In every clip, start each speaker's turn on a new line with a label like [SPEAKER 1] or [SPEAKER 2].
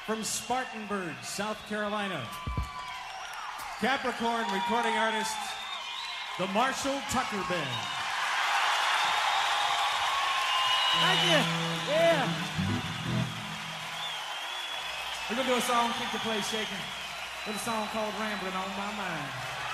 [SPEAKER 1] from Spartanburg, South Carolina. Capricorn recording artist, the Marshall Tucker Band.
[SPEAKER 2] Thank you. Yeah. We're going to do a song, Keep the Place Shaking, with a song called Rambling on My Mind.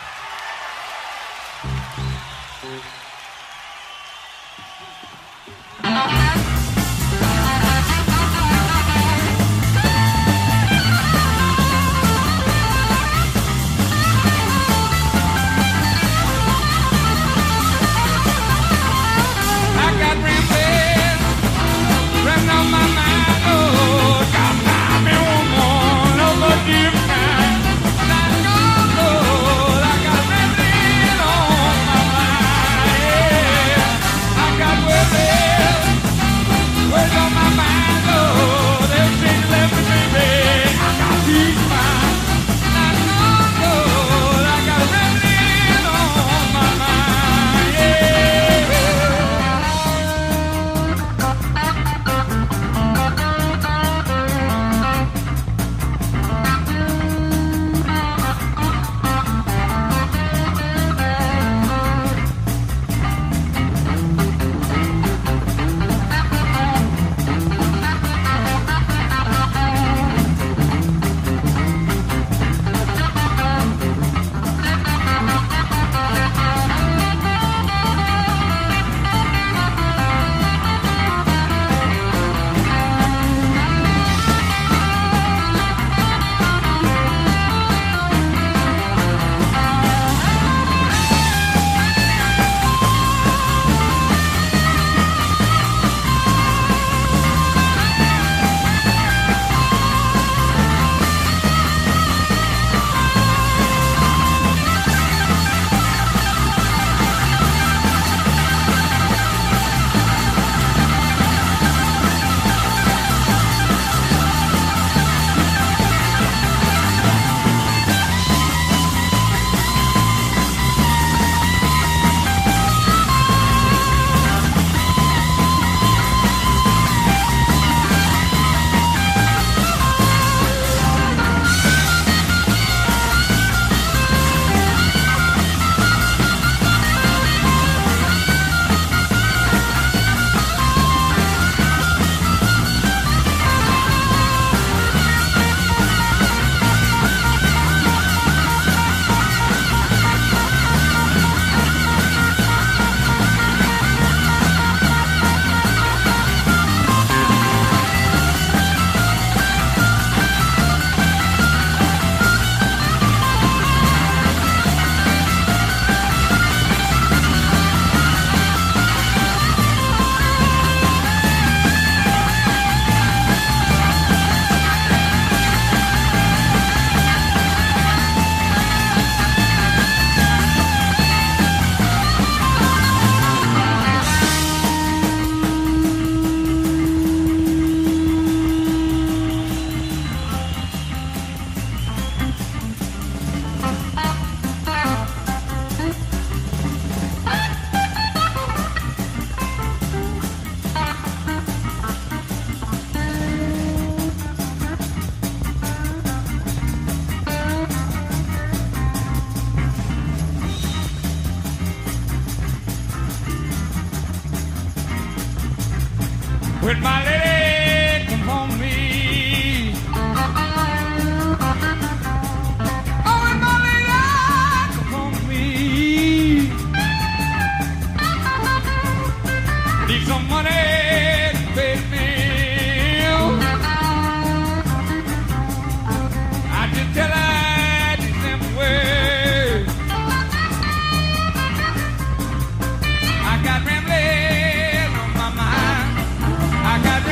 [SPEAKER 3] When my lady come home to me. Oh, when my lady come home to me. Need some money to pay the bill. I just tell her the simple way. I got rambling on my mind. I got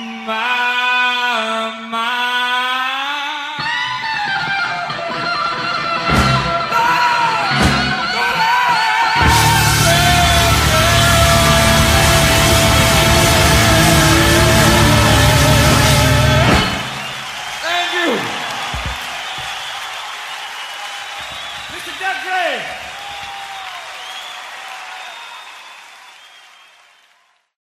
[SPEAKER 3] my mind.
[SPEAKER 2] Mr. Duck Gray.